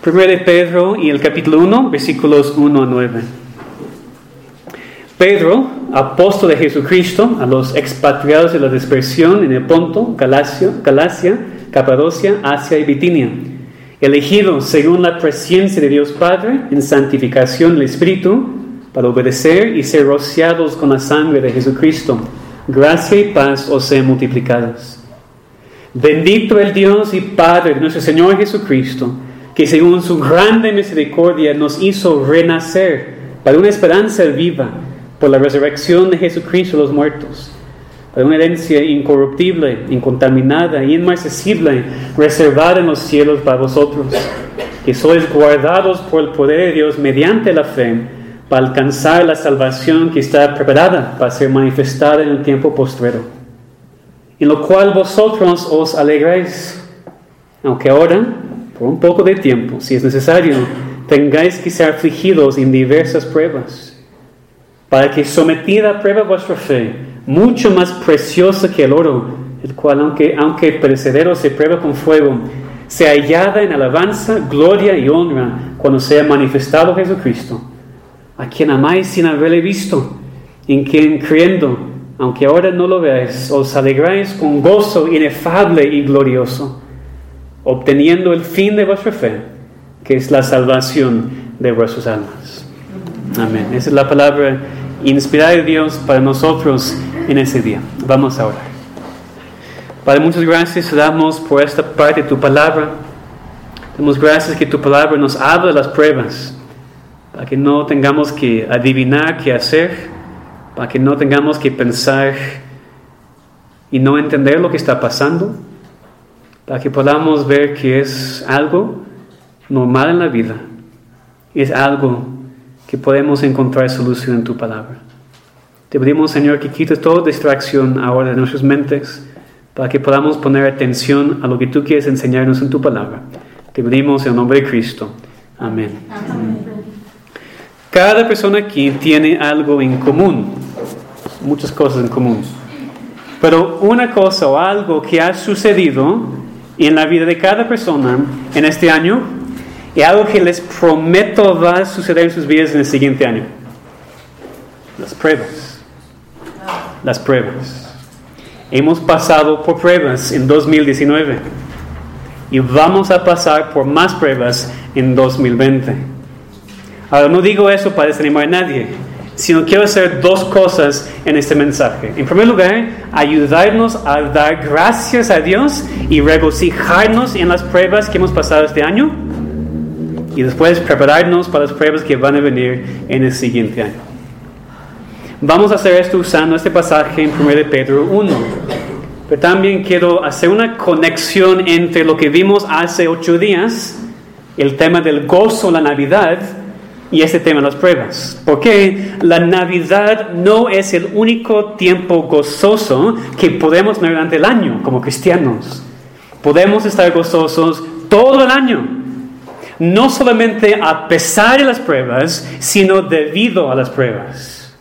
1 de Pedro y el capítulo 1, versículos 1 a 9. Pedro, apóstol de Jesucristo, a los expatriados de la dispersión en el Ponto, Galacia, Capadocia, Asia y Bitinia, elegidos según la presencia de Dios Padre en santificación del Espíritu, para obedecer y ser rociados con la sangre de Jesucristo. Gracia y paz os sean multiplicadas. Bendito el Dios y Padre de nuestro Señor Jesucristo, que según su grande misericordia nos hizo renacer para una esperanza viva por la resurrección de Jesucristo de los muertos, para una herencia incorruptible, incontaminada y inmarcesible, reservada en los cielos para vosotros, que sois guardados por el poder de Dios mediante la fe, para alcanzar la salvación que está preparada para ser manifestada en el tiempo postrero, en lo cual vosotros os alegráis, aunque ahora, por un poco de tiempo, si es necesario, tengáis que ser afligidos en diversas pruebas, para que sometida a prueba vuestra fe, mucho más preciosa que el oro, el cual aunque perecedero se prueba con fuego, sea hallada en alabanza, gloria y honra cuando sea manifestado Jesucristo, a quien amáis sin haberle visto, en quien creyendo, aunque ahora no lo veáis, os alegráis con gozo inefable y glorioso, obteniendo el fin de vuestra fe, que es la salvación de vuestras almas. Amén. Esa es la palabra inspirada de Dios para nosotros en ese día. Vamos a orar. Padre, muchas gracias te damos por esta parte de tu palabra. Damos gracias que tu palabra nos habla de las pruebas, para que no tengamos que adivinar qué hacer, para que no tengamos que pensar y no entender lo que está pasando, para que podamos ver que es algo normal en la vida, es algo que podemos encontrar solución en tu palabra. Te pedimos, Señor, que quites toda distracción ahora de nuestras mentes, para que podamos poner atención a lo que tú quieres enseñarnos en tu palabra. Te pedimos en el nombre de Cristo. Amén. Amén. Cada persona aquí tiene algo en común, muchas cosas en común, pero una cosa o algo que ha sucedido en la vida de cada persona en este año y algo que les prometo va a suceder en sus vidas en el siguiente año: las pruebas. Las pruebas. Hemos pasado por pruebas en 2019 y vamos a pasar por más pruebas en 2020. Ahora, no digo eso para desanimar a nadie, sino quiero hacer dos cosas en este mensaje. En primer lugar, ayudarnos a dar gracias a Dios y regocijarnos en las pruebas que hemos pasado este año, y después prepararnos para las pruebas que van a venir en el siguiente año. Vamos a hacer esto usando este pasaje en 1 de Pedro 1. Pero también quiero hacer una conexión entre lo que vimos hace 8 días, el tema del gozo, la Navidad, y este tema de las pruebas. Porque la Navidad no es el único tiempo gozoso que podemos tener durante el año como cristianos. Podemos estar gozosos todo el año. No solamente a pesar de las pruebas, sino debido a las pruebas.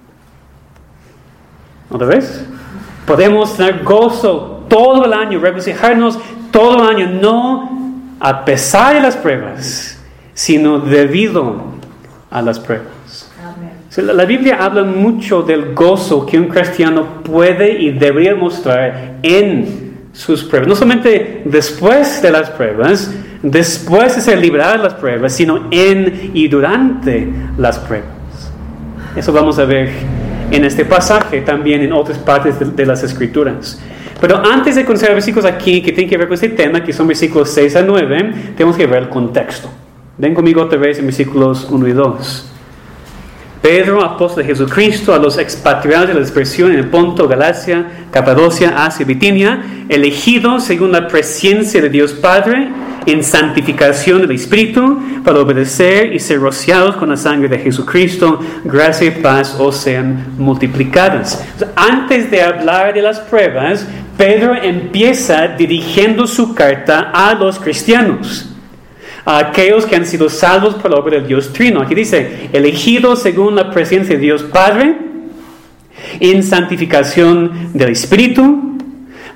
¿Otra vez? Podemos tener gozo todo el año, regocijarnos todo el año, no a pesar de las pruebas, sino debido a las pruebas. Amén. La Biblia habla mucho del gozo que un cristiano puede y debería mostrar en sus pruebas. No solamente después de las pruebas, después de ser liberado de las pruebas, sino en y durante las pruebas. Eso vamos a ver en este pasaje, también en otras partes de las Escrituras. Pero antes de considerar versículos aquí que tienen que ver con este tema, que son versículos 6 a 9, tenemos que ver el contexto. Ven conmigo otra vez en versículos 1 y 2. Pedro, apóstol de Jesucristo, a los expatriados de la dispersión en el Ponto, Galacia, Capadocia, Asia y Bitinia, elegidos según la presencia de Dios Padre, en santificación del Espíritu, para obedecer y ser rociados con la sangre de Jesucristo, gracia y paz os sean multiplicadas. Antes de hablar de las pruebas, Pedro empieza dirigiendo su carta a los cristianos, a aquellos que han sido salvos por la obra del Dios Trino. Aquí dice, elegidos según la presencia de Dios Padre, en santificación del Espíritu,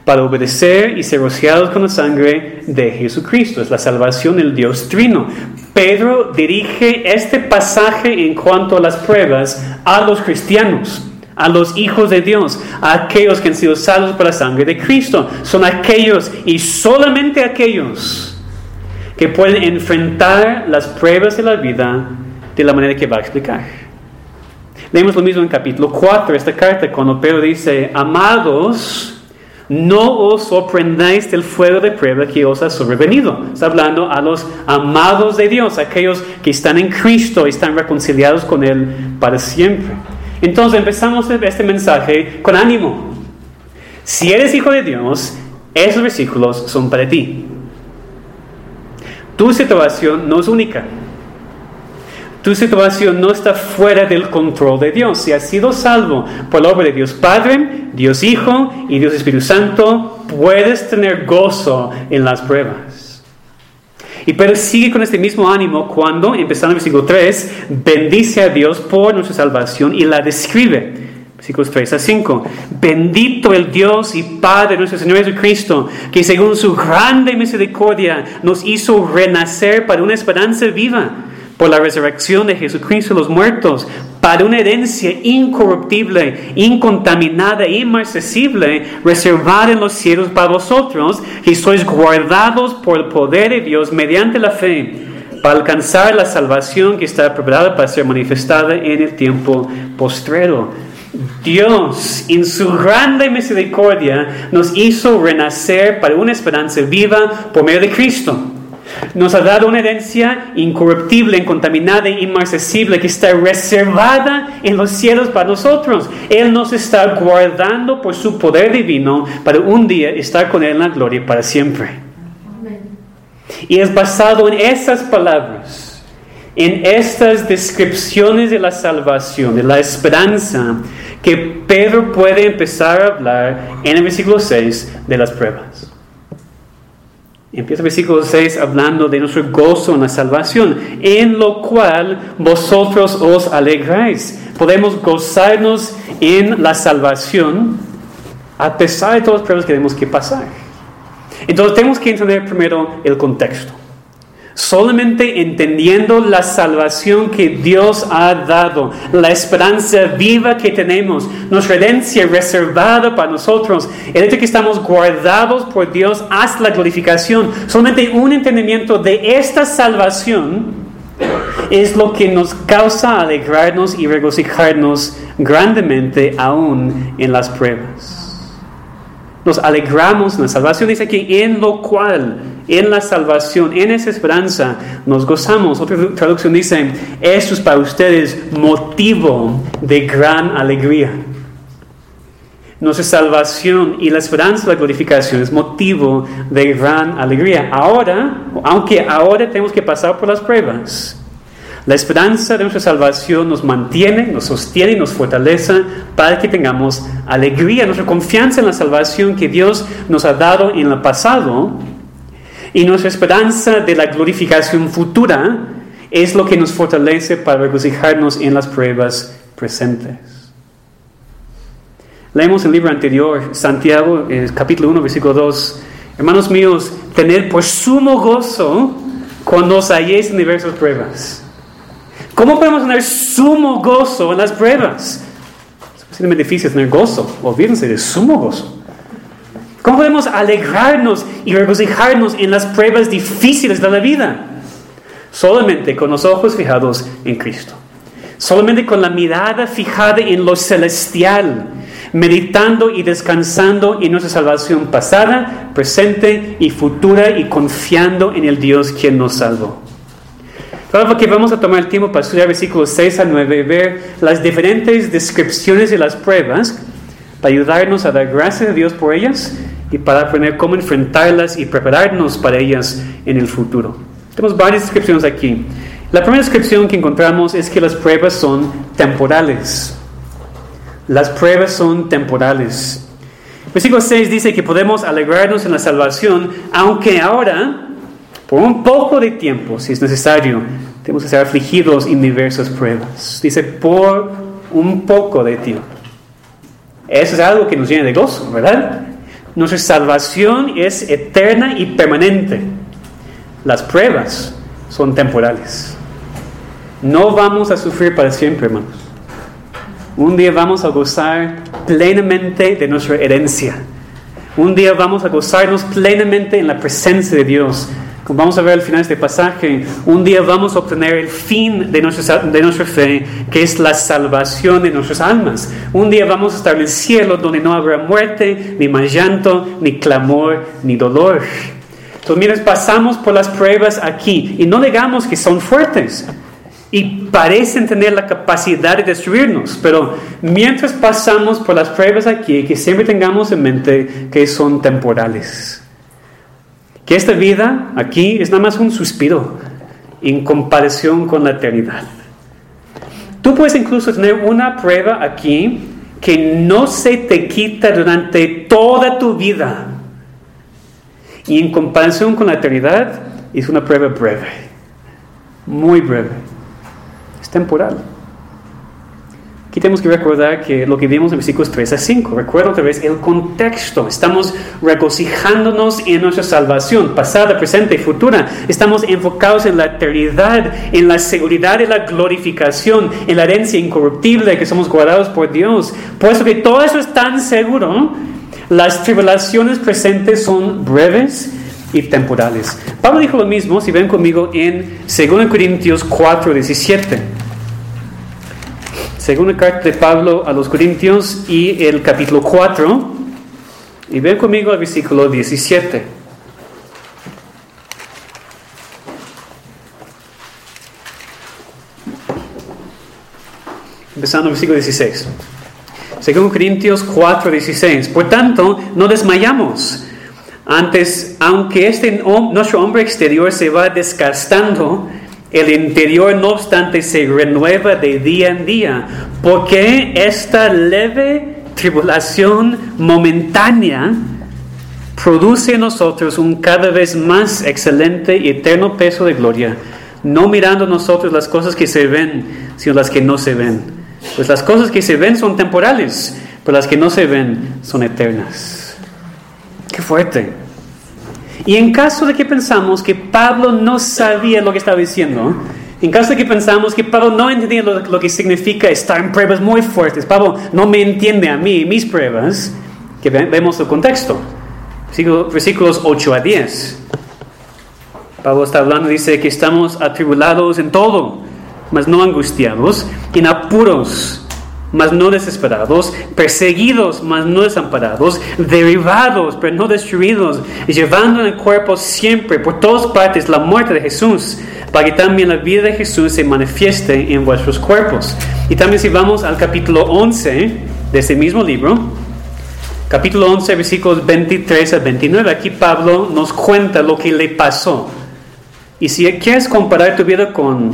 para obedecer y ser rociados con la sangre de Jesucristo. Es la salvación del Dios Trino. Pedro dirige este pasaje en cuanto a las pruebas a los cristianos, a los hijos de Dios, a aquellos que han sido salvos por la sangre de Cristo. Son aquellos y solamente aquellos que pueden enfrentar las pruebas de la vida de la manera que va a explicar. Leemos lo mismo en capítulo 4 de esta carta, cuando Pedro dice: amados, no os sorprendáis del fuego de prueba que os ha sobrevenido. Está hablando a los amados de Dios, aquellos que están en Cristo y están reconciliados con Él para siempre. Entonces empezamos este mensaje con ánimo. Si eres hijo de Dios, esos versículos son para ti. Tu situación no es única. Tu situación no está fuera del control de Dios. Si has sido salvo por la obra de Dios Padre, Dios Hijo y Dios Espíritu Santo, puedes tener gozo en las pruebas. Y Pedro sigue con este mismo ánimo cuando, empezando en el versículo 3, bendice a Dios por nuestra salvación y la describe. Versículos 3 a 5. Bendito el Dios y Padre de nuestro Señor Jesucristo, que según su grande misericordia nos hizo renacer para una esperanza viva, por la resurrección de Jesucristo de los muertos, para una herencia incorruptible, incontaminada e inmarcesible, reservada en los cielos para vosotros, que sois guardados por el poder de Dios mediante la fe, para alcanzar la salvación que está preparada para ser manifestada en el tiempo postrero. Dios, en su grande misericordia, nos hizo renacer para una esperanza viva por medio de Cristo. Nos ha dado una herencia incorruptible, incontaminada e inmarcesible que está reservada en los cielos para nosotros. Él nos está guardando por su poder divino para un día estar con Él en la gloria para siempre. Y es basado en esas palabras, en estas descripciones de la salvación, de la esperanza, que Pedro puede empezar a hablar en el versículo 6 de las pruebas. Empieza el versículo 6 hablando de nuestro gozo en la salvación, en lo cual vosotros os alegráis. Podemos gozarnos en la salvación a pesar de todas las pruebas que tenemos que pasar. Entonces tenemos que entender primero el contexto. Solamente entendiendo la salvación que Dios ha dado, la esperanza viva que tenemos, nuestra herencia reservada para nosotros, el hecho de que estamos guardados por Dios hasta la glorificación, solamente un entendimiento de esta salvación es lo que nos causa alegrarnos y regocijarnos grandemente aún en las pruebas. Nos alegramos en la salvación, dice aquí, en lo cual, en la salvación, en esa esperanza, nos gozamos. Otra traducción dice, esto es para ustedes motivo de gran alegría. Nuestra salvación y la esperanza de la glorificación es motivo de gran alegría. Ahora, aunque ahora tenemos que pasar por las pruebas, la esperanza de nuestra salvación nos mantiene, nos sostiene y nos fortalece para que tengamos alegría, nuestra confianza en la salvación que Dios nos ha dado en el pasado, y nuestra esperanza de la glorificación futura es lo que nos fortalece para regocijarnos en las pruebas presentes. Leemos el libro anterior, Santiago, capítulo 1, versículo 2. Hermanos míos, tened por sumo gozo cuando os halléis en diversas pruebas. ¿Cómo podemos tener sumo gozo en las pruebas? Es posiblemente difícil tener gozo. Olvídense de sumo gozo. ¿Cómo podemos alegrarnos y regocijarnos en las pruebas difíciles de la vida? Solamente con los ojos fijados en Cristo. Solamente con la mirada fijada en lo celestial, meditando y descansando en nuestra salvación pasada, presente y futura, y confiando en el Dios quien nos salvó. Claro que vamos a tomar el tiempo para estudiar versículos 6 a 9 y ver las diferentes descripciones de las pruebas para ayudarnos a dar gracias a Dios por ellas y para aprender cómo enfrentarlas y prepararnos para ellas en el futuro. Tenemos varias descripciones aquí. La primera descripción que encontramos es que las pruebas son temporales. Las pruebas son temporales. Versículo 6 dice que podemos alegrarnos en la salvación, aunque ahora, por un poco de tiempo, si es necesario, tenemos que ser afligidos en diversas pruebas. Dice, por un poco de tiempo. Eso es algo que nos llena de gozo, ¿verdad? Nuestra salvación es eterna y permanente. Las pruebas son temporales. No vamos a sufrir para siempre, hermanos. Un día vamos a gozar plenamente de nuestra herencia. Un día vamos a gozarnos plenamente en la presencia de Dios. Como vamos a ver al final de este pasaje, un día vamos a obtener el fin de nuestra fe, que es la salvación de nuestras almas. Un día vamos a estar en el cielo donde no habrá muerte, ni más llanto, ni clamor, ni dolor. Entonces, miren, pasamos por las pruebas aquí y no digamos que son fuertes y parecen tener la capacidad de destruirnos, pero mientras pasamos por las pruebas aquí, que siempre tengamos en mente que son temporales. Que esta vida aquí es nada más un suspiro en comparación con la eternidad. Tú puedes incluso tener una prueba aquí que no se te quita durante toda tu vida. Y en comparación con la eternidad, es una prueba breve. Muy breve. Es temporal. Aquí tenemos que recordar que lo que vimos en versículos 3 a 5. Recuerda otra vez el contexto. Estamos regocijándonos en nuestra salvación, pasada, presente y futura. Estamos enfocados en la eternidad, en la seguridad de la glorificación, en la herencia incorruptible que somos guardados por Dios. Puesto que todo eso es tan seguro, las tribulaciones presentes son breves y temporales. Pablo dijo lo mismo, si ven conmigo, en 2 Corintios 4:17. Segunda carta de Pablo a los Corintios y el capítulo 4. Y ven conmigo al versículo 17. Empezando el versículo 16. 2 Corintios 4:16. Por tanto, no desmayamos. Antes, aunque nuestro hombre exterior se va desgastando, el interior, no obstante, se renueva de día en día, porque esta leve tribulación momentánea produce en nosotros un cada vez más excelente y eterno peso de gloria, no mirando nosotros las cosas que se ven, sino las que no se ven. Pues las cosas que se ven son temporales, pero las que no se ven son eternas. ¡Qué fuerte! Y en caso de que pensamos que Pablo no sabía lo que estaba diciendo, en caso de que pensamos que Pablo no entendía lo que significa estar en pruebas muy fuertes, Pablo no me entiende a mí, mis pruebas, que vemos el contexto. Versículos 8 a 10. Pablo está hablando, dice que estamos atribulados en todo, mas no angustiados, en apuros, mas no desesperados, perseguidos, mas no desamparados, derribados, pero no destruidos, llevando en el cuerpo siempre, por todas partes, la muerte de Jesús, para que también la vida de Jesús se manifieste en vuestros cuerpos. Y también si vamos al capítulo 11 de ese mismo libro, capítulo 11, versículos 23 a 29, aquí Pablo nos cuenta lo que le pasó. Y si quieres comparar tu vida con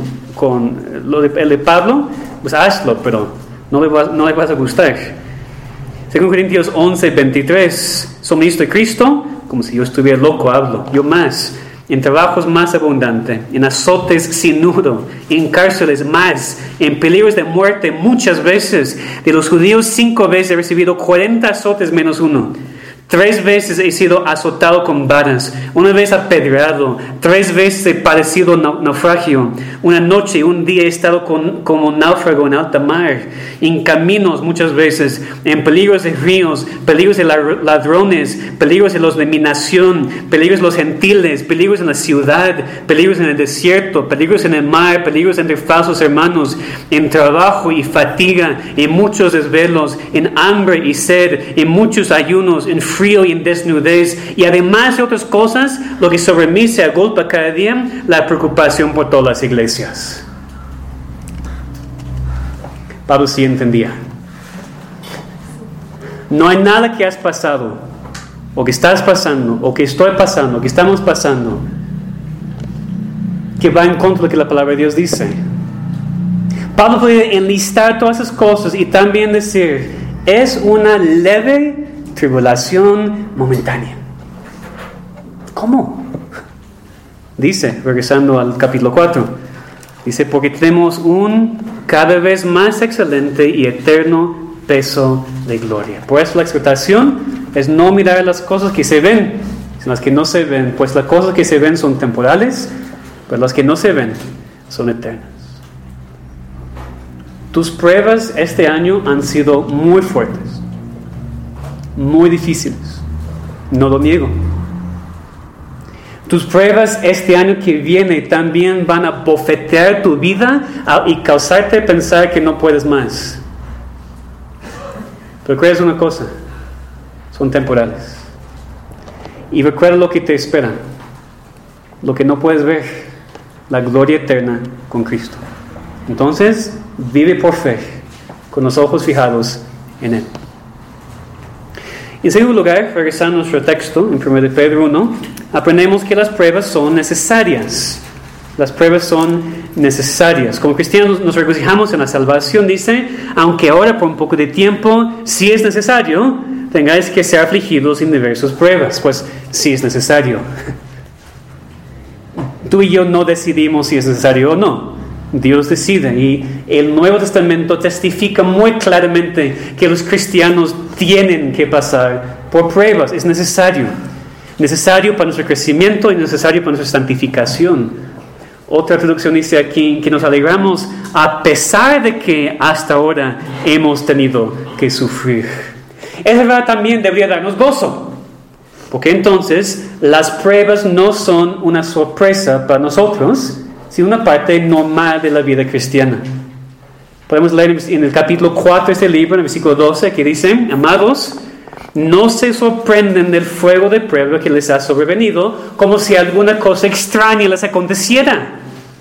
el de Pablo, pues hazlo, pero no le vas a gustar. 2 Corintios 11, 23. Soy ministro de Cristo, como si yo estuviera loco, hablo. Yo más, en trabajos más abundante, en azotes sin número, en cárceles más, en peligros de muerte muchas veces. De los judíos 5 veces he recibido 40 azotes menos uno. 3 veces he sido azotado con varas, 1 vez apedreado, 3 veces he padecido naufragio, 1 noche y 1 día he estado como náufrago en alta mar, en caminos muchas veces, en peligros de ríos, peligros de ladrones, peligros de los de mi nación, peligros de los gentiles, peligros en la ciudad, peligros en el desierto, peligros en el mar, peligros entre falsos hermanos, en trabajo y fatiga, en muchos desvelos, en hambre y sed, en muchos ayunos, en frío y en desnudez, y además de otras cosas, lo que sobre mí se agolpa cada día, la preocupación por todas las iglesias. Pablo sí entendía. No hay nada que has pasado, o que estás pasando, o que estoy pasando, o que estamos pasando, que va en contra de lo que la palabra de Dios dice. Pablo puede enlistar todas esas cosas y también decir, es una leve tribulación momentánea. ¿Cómo? Dice, regresando al capítulo 4, dice, porque tenemos un cada vez más excelente y eterno peso de gloria. Por eso la exhortación es no mirar las cosas que se ven, sino las que no se ven, pues las cosas que se ven son temporales, pero las que no se ven son eternas. Tus pruebas este año han sido muy fuertes, muy difíciles, no lo niego. Tus pruebas este año que viene también van a bofetear tu vida y causarte pensar que no puedes más. Pero recuerda una cosa, son temporales. Y recuerda lo que te espera, lo que no puedes ver, la gloria eterna con Cristo. Entonces, vive por fe, con los ojos fijados en Él. En segundo lugar, regresando a nuestro texto, en 1 Pedro 1, aprendemos que las pruebas son necesarias. Las pruebas son necesarias. Como cristianos nos regocijamos en la salvación, dice, aunque ahora por un poco de tiempo, si es necesario, tengáis que ser afligidos en diversas pruebas. Pues sí es necesario. Tú y yo no decidimos si es necesario o no. Dios decide, y el Nuevo Testamento testifica muy claramente que los cristianos tienen que pasar por pruebas. Es necesario para nuestro crecimiento y necesario para nuestra santificación. Otra traducción dice aquí que nos alegramos a pesar de que hasta ahora hemos tenido que sufrir. Esa verdad también debería darnos gozo, porque entonces las pruebas no son una sorpresa para nosotros, sino una parte normal de la vida cristiana. Podemos leer en el capítulo 4 de este libro, en el versículo 12, que dice, amados, no se sorprenden del fuego de prueba que les ha sobrevenido, como si alguna cosa extraña les aconteciera.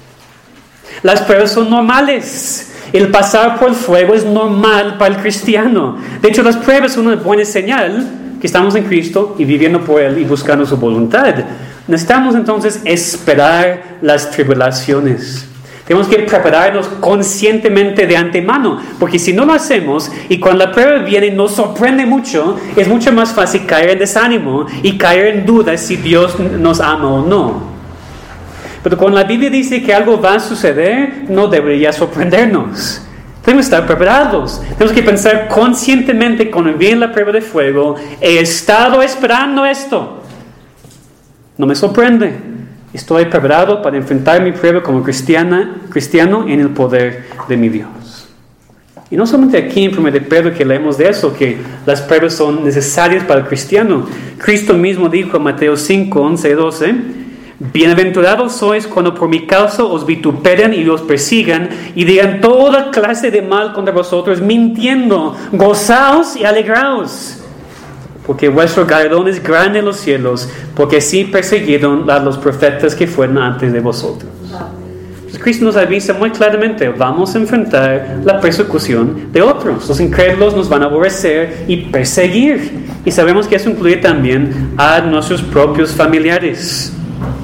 Las pruebas son normales. El pasar por el fuego es normal para el cristiano. De hecho, las pruebas son una buena señal que estamos en Cristo y viviendo por Él y buscando su voluntad. Necesitamos entonces esperar las tribulaciones. Tenemos que prepararnos conscientemente de antemano, porque si no lo hacemos y cuando la prueba viene y nos sorprende mucho, es mucho más fácil caer en desánimo y caer en duda si Dios nos ama o no. Pero cuando la Biblia dice que algo va a suceder, no debería sorprendernos. Tenemos que estar preparados. Tenemos que pensar conscientemente cuando viene la prueba de fuego, he estado esperando esto. No me sorprende. Estoy preparado para enfrentar mi prueba como cristiano en el poder de mi Dios. Y no solamente aquí en 1 Pedro que leemos de eso, que las pruebas son necesarias para el cristiano. Cristo mismo dijo en Mateo 5, 11 y 12, bienaventurados sois cuando por mi causa os vituperen y os persigan y digan toda clase de mal contra vosotros, mintiendo. Gozaos y alegraos, porque vuestro galardón es grande en los cielos, porque así persiguieron a los profetas que fueron antes de vosotros. Entonces, Cristo nos avisa muy claramente, vamos a enfrentar la persecución de otros. Los incrédulos nos van a aborrecer y perseguir. Y sabemos que eso incluye también a nuestros propios familiares.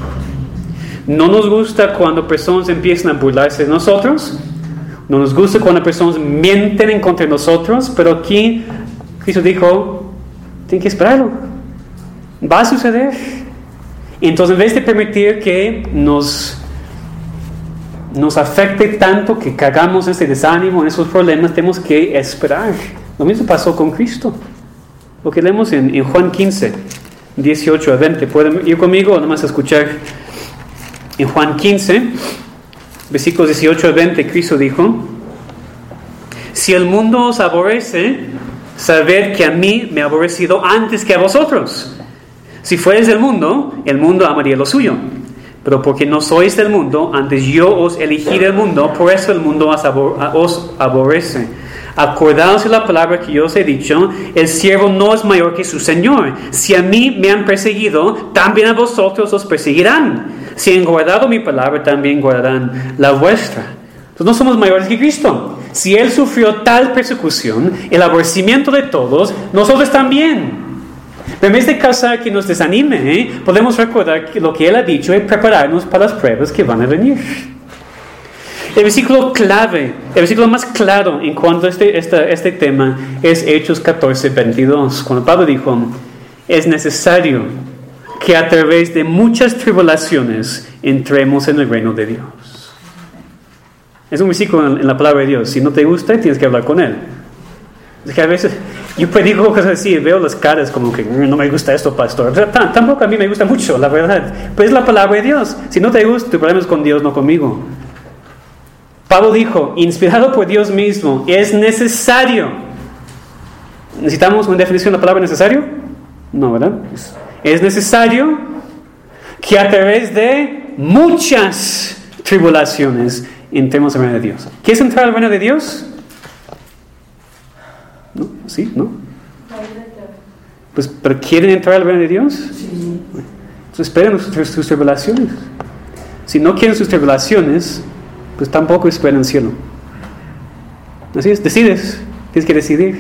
No nos gusta cuando personas empiezan a burlarse de nosotros. No nos gusta cuando personas mienten en contra de nosotros. Pero aquí Cristo dijo, tienen que esperarlo. Va a suceder. Entonces, en vez de permitir que nos afecte tanto, que cagamos ese desánimo, en esos problemas, tenemos que esperar. Lo mismo pasó con Cristo. Lo que leemos en Juan 15, 18 a 20. ¿Pueden ir conmigo o nomás escuchar? En Juan 15, versículos 18 a 20, Cristo dijo, si el mundo os aborrece, sabed que a mí me ha aborrecido antes que a vosotros. Si fueres del mundo, el mundo amaría lo suyo. Pero porque no sois del mundo, antes yo os elegí del mundo, por eso el mundo os aborrece. Acordaos de la palabra que yo os he dicho, el siervo no es mayor que su Señor. Si a mí me han perseguido, también a vosotros os perseguirán. Si han guardado mi palabra, también guardarán la vuestra. Entonces no somos mayores que Cristo. Si Él sufrió tal persecución, el aborrecimiento de todos, nosotros también. Pero en vez de causar que nos desanime, podemos recordar que lo que Él ha dicho es prepararnos para las pruebas que van a venir. El versículo clave, el versículo más claro en cuanto a este tema es Hechos 14, 22. Cuando Pablo dijo, es necesario que a través de muchas tribulaciones entremos en el reino de Dios. Es un versículo en la palabra de Dios. Si no te gusta, tienes que hablar con Él. Es que a veces Yo predico cosas así, veo las caras como que no me gusta esto, pastor. O sea, tampoco a mí me gusta mucho, la verdad. Pero es la palabra de Dios. Si no te gusta, tu problema es con Dios, no conmigo. Pablo dijo, inspirado por Dios mismo, es necesario. ¿Necesitamos una definición de la palabra necesario? No, ¿verdad? Es necesario que a través de muchas tribulaciones entremos al reino de Dios. ¿Quieres entrar al reino de Dios? ¿No? ¿Sí? ¿No? Pues, ¿pero quieren entrar al reino de Dios? Sí. Entonces esperen sus tribulaciones. Si no quieren sus tribulaciones, pues tampoco esperan el cielo. Así es, decides. Tienes que decidir.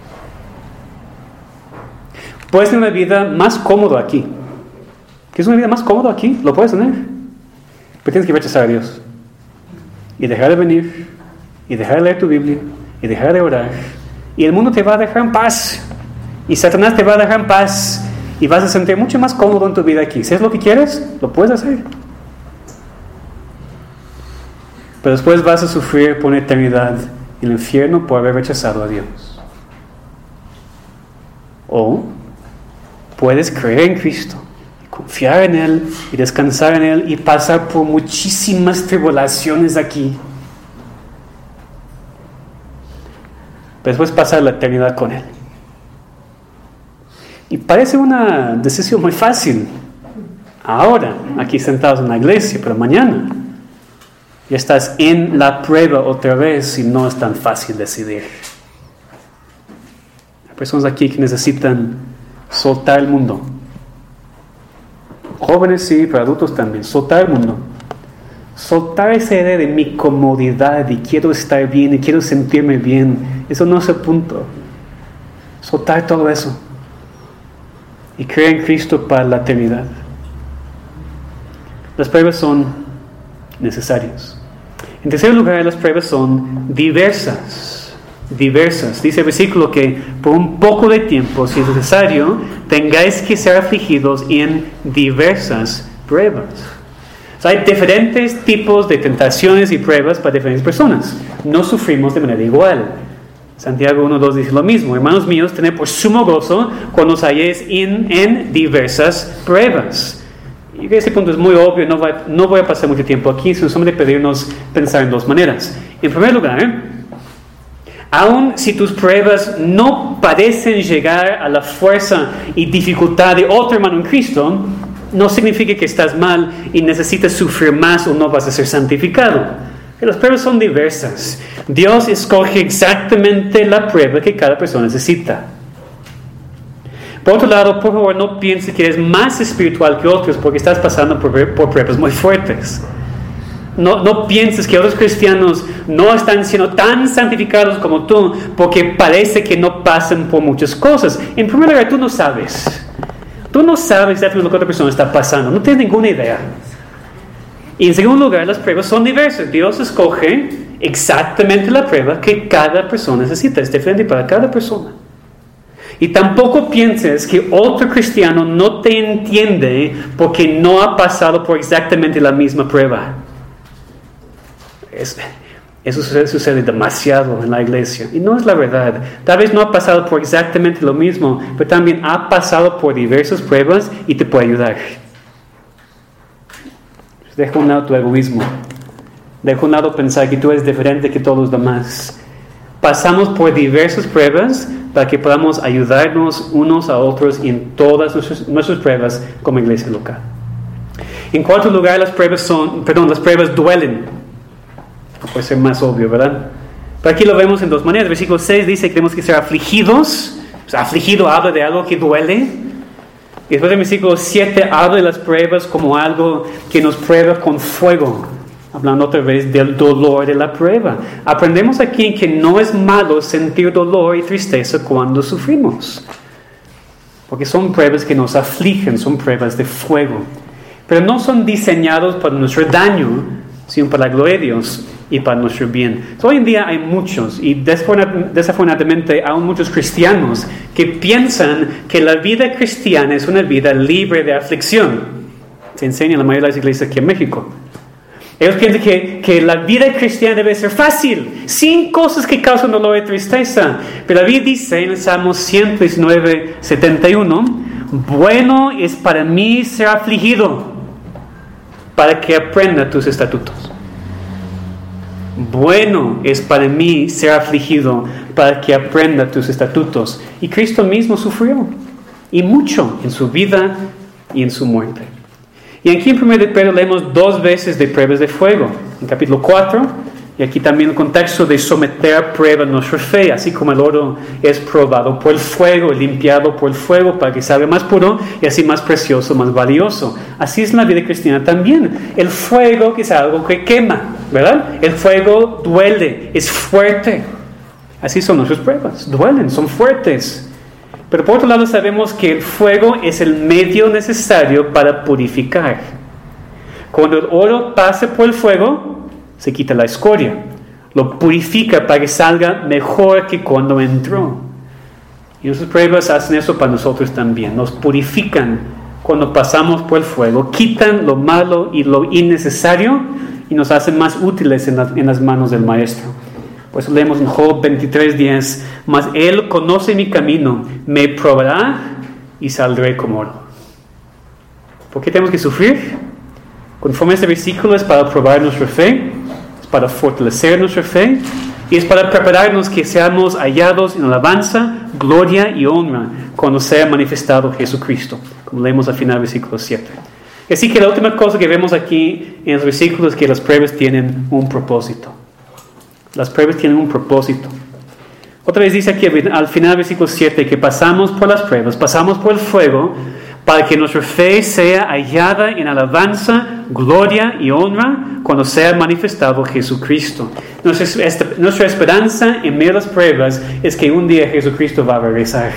Puedes tener una vida más cómoda aquí. ¿Quieres una vida más cómoda aquí? Lo puedes tener. Pero tienes que rechazar a Dios. Y dejar de venir. Y dejar de leer tu Biblia. Y dejar de orar. Y el mundo te va a dejar en paz. Y Satanás te va a dejar en paz. Y vas a sentir mucho más cómodo en tu vida aquí. Si es lo que quieres, lo puedes hacer. Pero después vas a sufrir por una eternidad en el infierno por haber rechazado a Dios. O puedes creer en Cristo, confiar en Él y descansar en Él y pasar por muchísimas tribulaciones aquí. Pero después pasar la eternidad con Él. Y parece una decisión muy fácil. Ahora, aquí sentados en la iglesia, pero mañana ya estás en la prueba otra vez y no es tan fácil decidir. Hay personas aquí que necesitan soltar el mundo. Jóvenes sí, pero adultos también. Soltar el mundo. Soltar esa idea de mi comodidad y quiero estar bien y quiero sentirme bien. Eso no es el punto. Soltar todo eso. Y creer en Cristo para la eternidad. Las pruebas son necesarias. En tercer lugar, las pruebas son diversas. Diversas. Dice el versículo que por un poco de tiempo, si es necesario, tengáis que ser afligidos en diversas pruebas. O sea, hay diferentes tipos de tentaciones y pruebas para diferentes personas. No sufrimos de manera igual. Santiago 1:2 dice lo mismo. Hermanos míos, tened por sumo gozo cuando os halléis en diversas pruebas. Y ese punto es muy obvio, no voy a pasar mucho tiempo aquí, sino solamente pedirnos pensar en dos maneras. En primer lugar, aun si tus pruebas no parecen llegar a la fuerza y dificultad de otro hermano en Cristo, no significa que estás mal y necesitas sufrir más o no vas a ser santificado. Las pruebas son diversas. Dios escoge exactamente la prueba que cada persona necesita. Por otro lado, por favor, no pienses que eres más espiritual que otros porque estás pasando por pruebas muy fuertes. No pienses que otros cristianos no están siendo tan santificados como tú porque parece que no pasan por muchas cosas. En primer lugar, tú no sabes. Tú no sabes exactamente lo que otra persona está pasando. No tienes ninguna idea. Y en segundo lugar, las pruebas son diversas. Dios escoge exactamente la prueba que cada persona necesita. Es diferente para cada persona. Y tampoco pienses que otro cristiano no te entiende porque no ha pasado por exactamente la misma prueba. Eso sucede demasiado en la iglesia. Y no es la verdad. Tal vez no ha pasado por exactamente lo mismo, pero también ha pasado por diversas pruebas y te puede ayudar. Deja a un lado tu egoísmo. Deja a un lado pensar que tú eres diferente que todos los demás. Pasamos por diversas pruebas para que podamos ayudarnos unos a otros en todas nuestras pruebas como iglesia local. En cuarto lugar, las pruebas duelen. No puede ser más obvio, ¿verdad? Pero aquí lo vemos en dos maneras. El versículo 6 dice que tenemos que ser afligidos. O sea, afligido habla de algo que duele. Y después el versículo 7 habla de las pruebas como algo que nos prueba con fuego. Hablando otra vez del dolor de la prueba. Aprendemos aquí que no es malo sentir dolor y tristeza cuando sufrimos. Porque son pruebas que nos afligen, son pruebas de fuego. Pero no son diseñados para nuestro daño, sino para la gloria de Dios y para nuestro bien. Hoy en día hay muchos, y desafortunadamente aún muchos cristianos, que piensan que la vida cristiana es una vida libre de aflicción. Se enseña en la mayoría de las iglesias aquí en México. Ellos piensan que la vida cristiana debe ser fácil, sin cosas que causan dolor y tristeza. Pero la Biblia dice en el Salmo 119, 71, bueno es para mí ser afligido, para que aprenda tus estatutos. Bueno es para mí ser afligido, para que aprenda tus estatutos. Y Cristo mismo sufrió, y mucho, en su vida y en su muerte. Y aquí en 1 Pedro leemos 2 veces de pruebas de fuego. En capítulo 4, y aquí también el contexto de someter a prueba nuestra fe, así como el oro es probado por el fuego, limpiado por el fuego para que salga más puro y así más precioso, más valioso. Así es la vida cristiana también. El fuego que es algo que quema, ¿verdad? El fuego duele, es fuerte. Así son nuestras pruebas, duelen, son fuertes. Pero por otro lado sabemos que el fuego es el medio necesario para purificar. Cuando el oro pasa por el fuego, se quita la escoria. Lo purifica para que salga mejor que cuando entró. Y nuestras pruebas hacen eso para nosotros también. Nos purifican cuando pasamos por el fuego. Quitan lo malo y lo innecesario y nos hacen más útiles en las manos del Maestro. Por eso leemos en Job 23:10, mas Él conoce mi camino, me probará y saldré como oro. ¿Por qué tenemos que sufrir? Conforme a este versículo es para probar nuestra fe, es para fortalecer nuestra fe y es para prepararnos que seamos hallados en alabanza, gloria y honra cuando sea manifestado Jesucristo, como leemos al final del versículo 7. Así que la última cosa que vemos aquí en los versículos es que las pruebas tienen un propósito. Las pruebas tienen un propósito. Otra vez dice aquí al final del versículo 7 que pasamos por las pruebas, pasamos por el fuego para que nuestra fe sea hallada en alabanza, gloria y honra cuando sea manifestado Jesucristo. Nuestra esperanza en medio de las pruebas es que un día Jesucristo va a regresar.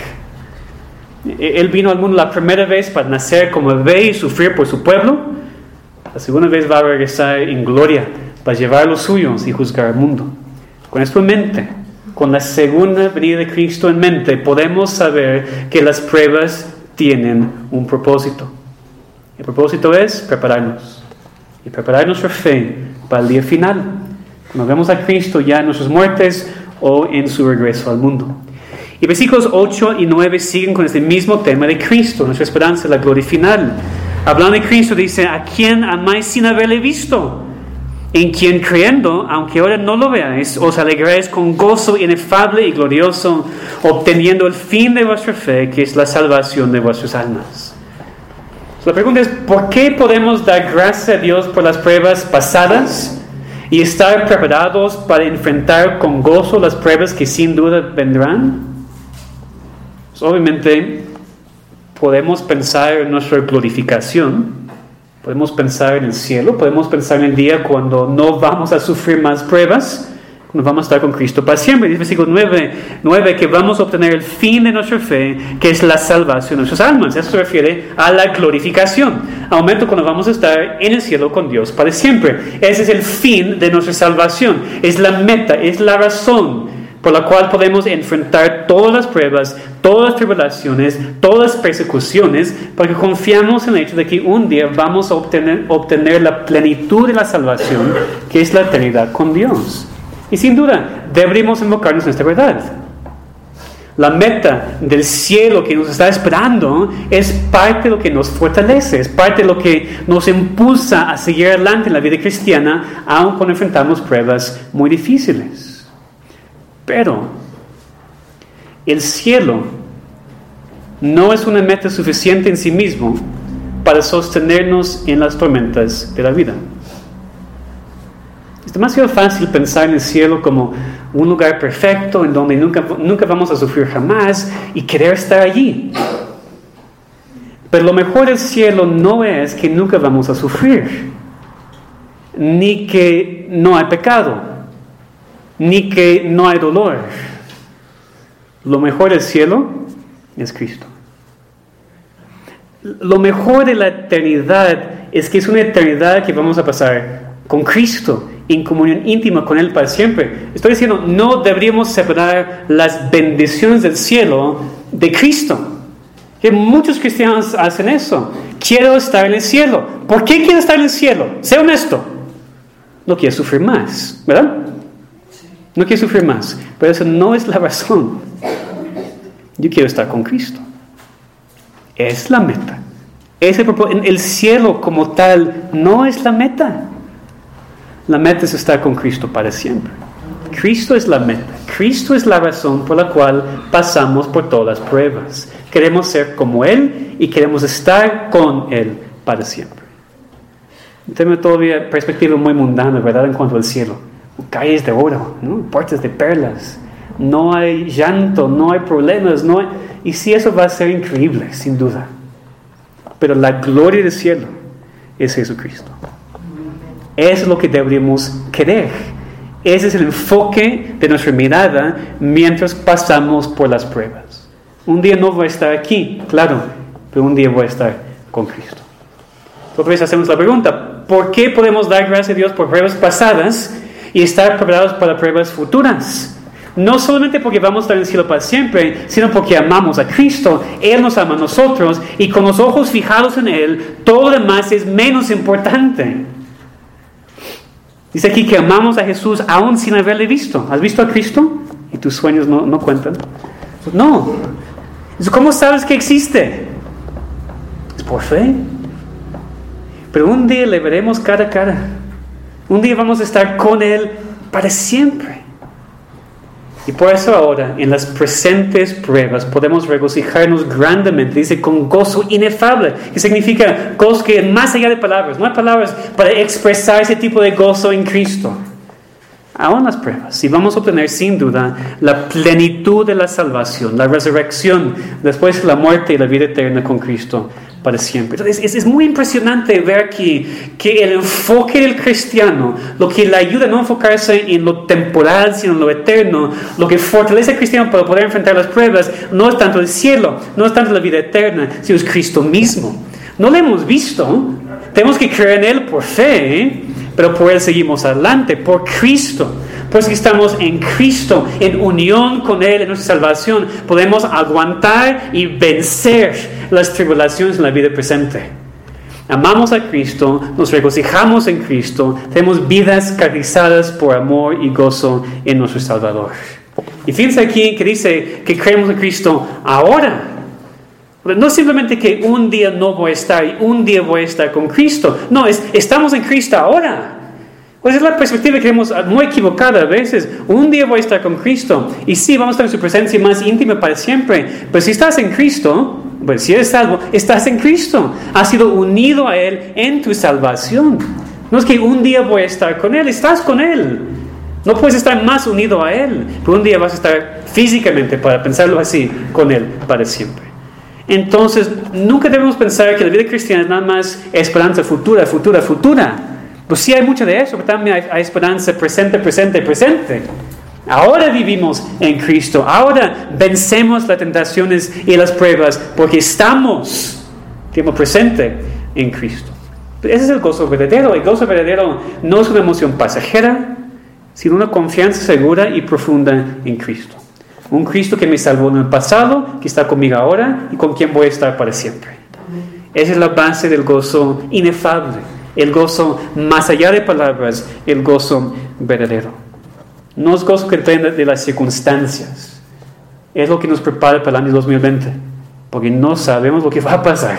Él vino al mundo la primera vez para nacer como bebé y sufrir por su pueblo. La segunda vez va a regresar en gloria para llevar los suyos y juzgar al mundo. Con esto en mente, con la segunda venida de Cristo en mente, podemos saber que las pruebas tienen un propósito. El propósito es prepararnos y preparar nuestra fe para el día final, cuando vemos a Cristo ya en nuestras muertes o en su regreso al mundo. Y versículos 8 y 9 siguen con este mismo tema de Cristo, nuestra esperanza, la gloria final. Hablando de Cristo dice, ¿a quién amáis sin haberle visto? En quien creyendo, aunque ahora no lo veáis, os alegráis con gozo inefable y glorioso, obteniendo el fin de vuestra fe, que es la salvación de vuestras almas. La pregunta es, ¿por qué podemos dar gracias a Dios por las pruebas pasadas y estar preparados para enfrentar con gozo las pruebas que sin duda vendrán? Pues obviamente, podemos pensar en nuestra glorificación. Podemos pensar en el cielo, podemos pensar en el día cuando no vamos a sufrir más pruebas, cuando vamos a estar con Cristo para siempre. Dice versículo 9 que vamos a obtener el fin de nuestra fe, que es la salvación de nuestras almas. Eso se refiere a la glorificación, al momento cuando vamos a estar en el cielo con Dios para siempre. Ese es el fin de nuestra salvación, es la meta, es la razón por la cual podemos enfrentar todas las pruebas, todas las tribulaciones, todas las persecuciones, porque confiamos en el hecho de que un día vamos a obtener la plenitud de la salvación, que es la eternidad con Dios. Y sin duda, deberíamos enfocarnos en esta verdad. La meta del cielo que nos está esperando es parte de lo que nos fortalece, es parte de lo que nos impulsa a seguir adelante en la vida cristiana, aun cuando enfrentamos pruebas muy difíciles. Pero el cielo no es una meta suficiente en sí mismo para sostenernos en las tormentas de la vida. Es demasiado fácil pensar en el cielo como un lugar perfecto en donde nunca vamos a sufrir jamás y querer estar allí. Pero lo mejor del cielo no es que nunca vamos a sufrir, ni que no hay pecado, ni que no hay dolor. Lo mejor del cielo es Cristo. Lo mejor de la eternidad es que es una eternidad que vamos a pasar con Cristo, en comunión íntima con Él para siempre. Estoy diciendo, no deberíamos separar las bendiciones del cielo de Cristo. Que muchos cristianos hacen eso. Quiero estar en el cielo. ¿Por qué quiero estar en el cielo? Sé honesto. no quiere sufrir más, ¿verdad? No quiere sufrir más, pero eso no es la razón. Yo quiero estar con Cristo. Es la meta. El cielo como tal no es la meta. La meta es estar con Cristo para siempre. Cristo es la meta. Cristo es la razón por la cual pasamos por todas las pruebas. Queremos ser como Él y queremos estar con Él para siempre. Tengo todavía perspectiva muy mundana, ¿verdad? En cuanto al cielo. Calles de oro, ¿no? Puertas de perlas. No hay llanto, no hay problemas. Y sí, eso va a ser increíble, sin duda. Pero la gloria del cielo es Jesucristo. Eso es lo que deberíamos querer. Ese es el enfoque de nuestra mirada mientras pasamos por las pruebas. Un día no voy a estar aquí, claro, pero un día voy a estar con Cristo. Otra vez hacemos la pregunta, ¿por qué podemos dar gracias a Dios por pruebas pasadas y estar preparados para pruebas futuras? No solamente porque vamos a estar en el cielo para siempre, sino porque amamos a Cristo. Él nos ama a nosotros y con los ojos fijados en Él, todo lo demás es menos importante. Dice aquí que amamos a Jesús aún sin haberle visto. ¿Has visto a Cristo? ¿Y tus sueños no cuentan? No. ¿Cómo sabes que existe? Es por fe. Pero un día le veremos cara a cara. Un día vamos a estar con Él para siempre. Y por eso ahora, en las presentes pruebas, podemos regocijarnos grandemente, dice, con gozo inefable, que significa gozo que es más allá de palabras. No hay palabras para expresar ese tipo de gozo en Cristo. Aún las pruebas, y vamos a obtener sin duda la plenitud de la salvación, la resurrección, después de la muerte y la vida eterna con Cristo para siempre. Entonces, es muy impresionante ver aquí que el enfoque del cristiano, lo que le ayuda a no enfocarse en lo temporal, sino en lo eterno, lo que fortalece al cristiano para poder enfrentar las pruebas, no es tanto el cielo, no es tanto la vida eterna, sino es Cristo mismo. No lo hemos visto, tenemos que creer en Él por fe, pero por Él seguimos adelante, por Cristo. Pues que estamos en Cristo, en unión con Él, en nuestra salvación, podemos aguantar y vencer las tribulaciones en la vida presente. Amamos a Cristo, nos regocijamos en Cristo, tenemos vidas caracterizadas por amor y gozo en nuestro Salvador. Y fíjense aquí que dice que creemos en Cristo ahora. No simplemente que un día no voy a estar y un día voy a estar con Cristo. No, estamos en Cristo ahora. Pues es la perspectiva que tenemos muy equivocada a veces. Un día voy a estar con Cristo y sí, vamos a estar en su presencia más íntima para siempre. Pero si estás en Cristo, pues si eres salvo, estás en Cristo. Has sido unido a Él en tu salvación. No es que un día voy a estar con Él, estás con Él. No puedes estar más unido a Él, pero un día vas a estar físicamente, para pensarlo así, con Él para siempre. Entonces, nunca debemos pensar que la vida cristiana es nada más esperanza futura. Pues sí hay mucho de eso, pero también hay esperanza presente. Ahora vivimos en Cristo. Ahora vencemos las tentaciones y las pruebas porque estamos, tiempo presente, en Cristo. Ese es el gozo verdadero. El gozo verdadero no es una emoción pasajera, sino una confianza segura y profunda en Cristo. Un Cristo que me salvó en el pasado, que está conmigo ahora y con quien voy a estar para siempre. Esa es la base del gozo inefable. El gozo más allá de palabras, el gozo verdadero. No es gozo que depende de las circunstancias. Es lo que nos prepara para el año 2020. Porque no sabemos lo que va a pasar.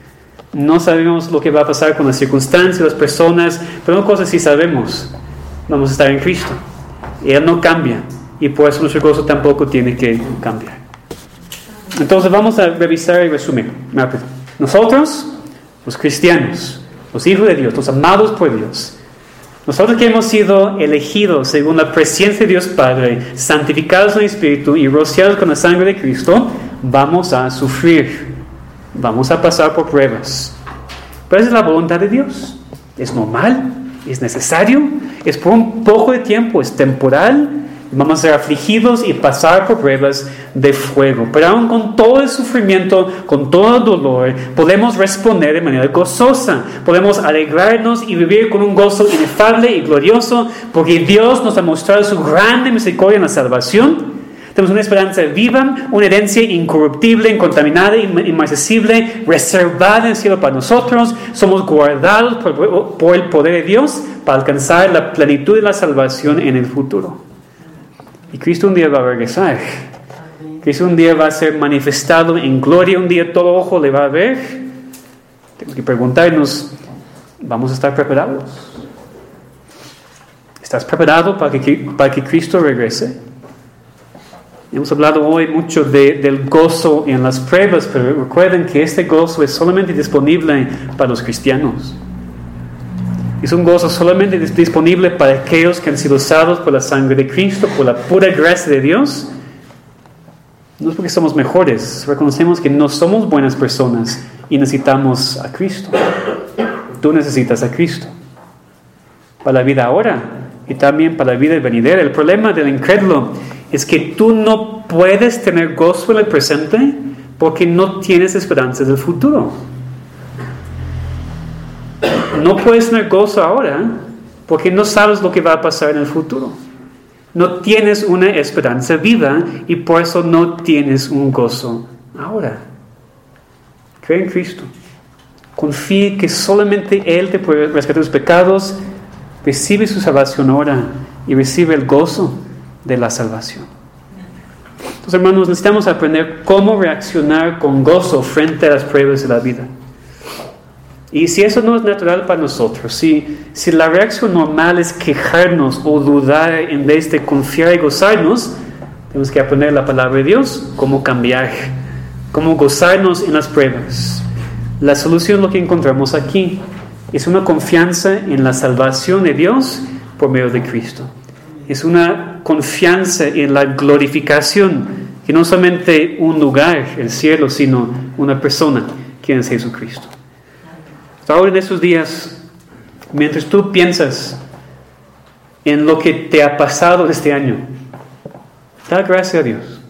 No sabemos lo que va a pasar con las circunstancias, las personas. Pero una cosa sí sabemos. Vamos a estar en Cristo. Él no cambia. Y por eso nuestro gozo tampoco tiene que cambiar. Entonces vamos a revisar y resumir. Nosotros, los cristianos, los hijos de Dios, los amados por Dios, nosotros que hemos sido elegidos según la presencia de Dios Padre, santificados en el Espíritu y rociados con la sangre de Cristo, vamos a sufrir, vamos a pasar por pruebas. Pero esa es la voluntad de Dios. Es normal, es necesario, es por un poco de tiempo, es temporal. Vamos a ser afligidos y pasar por pruebas de fuego. Pero aún con todo el sufrimiento, con todo el dolor, podemos responder de manera gozosa. Podemos alegrarnos y vivir con un gozo inefable y glorioso, porque Dios nos ha mostrado su grande misericordia en la salvación. Tenemos una esperanza viva, una herencia incorruptible, incontaminada, inmarcesible, reservada en el cielo para nosotros. Somos guardados por el poder de Dios para alcanzar la plenitud de la salvación en el futuro. Y Cristo un día va a regresar. Cristo un día va a ser manifestado en gloria. Un día todo ojo le va a ver. Tenemos que preguntarnos, ¿vamos a estar preparados? ¿Estás preparado para que Cristo regrese? Hemos hablado hoy mucho del gozo en las pruebas, pero recuerden que este gozo es solamente disponible para los cristianos. Es un gozo solamente disponible para aquellos que han sido salvos por la sangre de Cristo, por la pura gracia de Dios. No es porque somos mejores, reconocemos que no somos buenas personas y necesitamos a Cristo. Tú necesitas a Cristo para la vida ahora y también para la vida venidera. El problema del incrédulo es que tú no puedes tener gozo en el presente porque no tienes esperanzas del futuro. No puedes tener gozo ahora porque no sabes lo que va a pasar en el futuro. No tienes una esperanza viva y por eso no tienes un gozo ahora. Cree en Cristo. Confía que solamente Él te puede rescatar tus pecados. Recibe su salvación ahora y recibe el gozo de la salvación. Entonces, hermanos, necesitamos aprender cómo reaccionar con gozo frente a las pruebas de la vida. Y si eso no es natural para nosotros, si la reacción normal es quejarnos o dudar en vez de confiar y gozarnos, tenemos que aprender la palabra de Dios, cómo cambiar, cómo gozarnos en las pruebas. La solución es lo que encontramos aquí. Es una confianza en la salvación de Dios por medio de Cristo. Es una confianza en la glorificación, que no solamente un lugar, el cielo, sino una persona, quien es Jesucristo. Ahora en estos días, mientras tú piensas en lo que te ha pasado este año, da gracias a Dios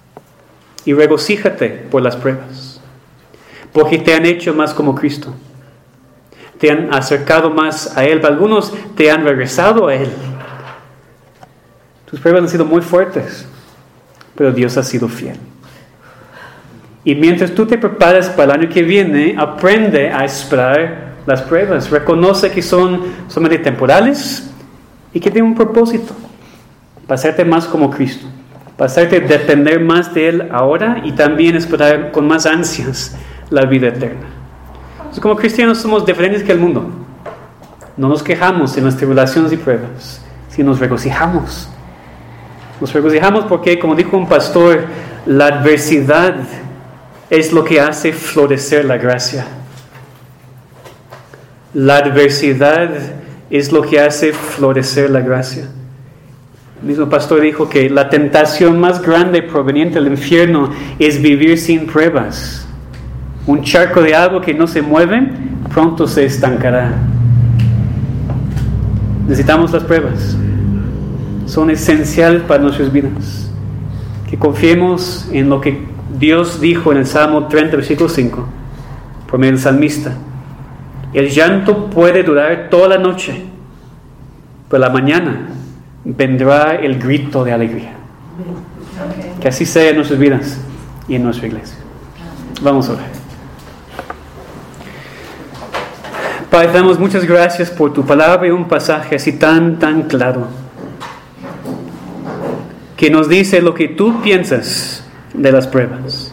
y regocíjate por las pruebas, porque te han hecho más como Cristo. Te han acercado más a Él. Algunos te han regresado a Él. Tus pruebas han sido muy fuertes, pero Dios ha sido fiel. Y mientras tú te preparas para el año que viene, aprende a esperar las pruebas. Reconoce que son solamente temporales y que tienen un propósito. Para hacerte más como Cristo. Para hacerte depender más de Él ahora y también esperar con más ansias la vida eterna. Entonces, como cristianos somos diferentes que el mundo. No nos quejamos en las tribulaciones y pruebas, sino nos regocijamos. Nos regocijamos porque, como dijo un pastor, la adversidad es lo que hace florecer la gracia. La adversidad es lo que hace florecer la gracia. El mismo pastor dijo que la tentación más grande proveniente del infierno es vivir sin pruebas. Un charco de agua que no se mueve, pronto se estancará. Necesitamos las pruebas. Son esenciales para nuestras vidas. Que confiemos en lo que Dios dijo en el Salmo 30, versículo 5, por medio del salmista. El llanto puede durar toda la noche, pero la mañana vendrá el grito de alegría. Que así sea en nuestras vidas y en nuestra iglesia. Vamos a orar. Padre, damos muchas gracias por tu palabra y un pasaje así tan claro, que nos dice lo que tú piensas de las pruebas.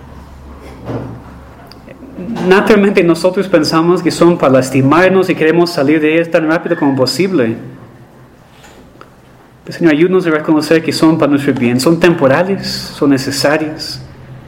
Naturalmente nosotros pensamos que son para lastimarnos y queremos salir de ellas tan rápido como posible. Pero Señor, ayúdanos a reconocer que son para nuestro bien. Son temporales, son necesarias.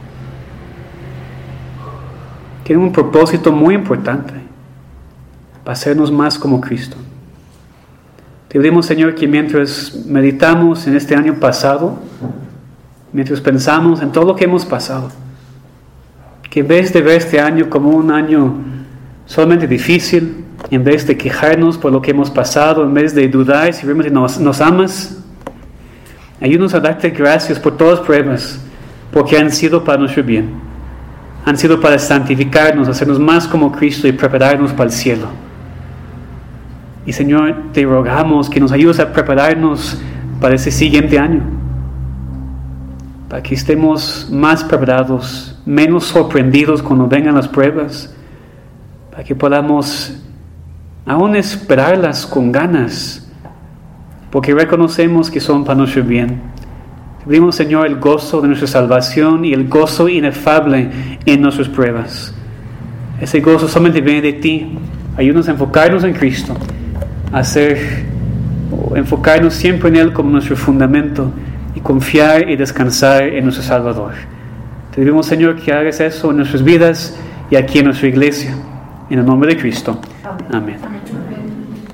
Tienen un propósito muy importante, para hacernos más como Cristo. Te pedimos, Señor, que mientras meditamos en este año pasado, mientras pensamos en todo lo que hemos pasado, que en vez de ver este año como un año solamente difícil, en vez de quejarnos por lo que hemos pasado, en vez de dudar si realmente nos amas, ayúdanos a darte gracias por todas las pruebas, porque han sido para nuestro bien. Han sido para santificarnos, hacernos más como Cristo y prepararnos para el cielo. Y Señor, te rogamos que nos ayudes a prepararnos para ese siguiente año. para que estemos más preparados, menos sorprendidos cuando vengan las pruebas, para que podamos aún esperarlas con ganas, porque reconocemos que son para nuestro bien. Te pedimos, Señor, el gozo de nuestra salvación y el gozo inefable en nuestras pruebas. Ese gozo solamente viene de ti. Ayúdanos a enfocarnos en Cristo, enfocarnos siempre en Él como nuestro fundamento y confiar y descansar en nuestro Salvador. Te pedimos, Señor, que hagas eso en nuestras vidas y aquí en nuestra iglesia. En el nombre de Cristo. Amén.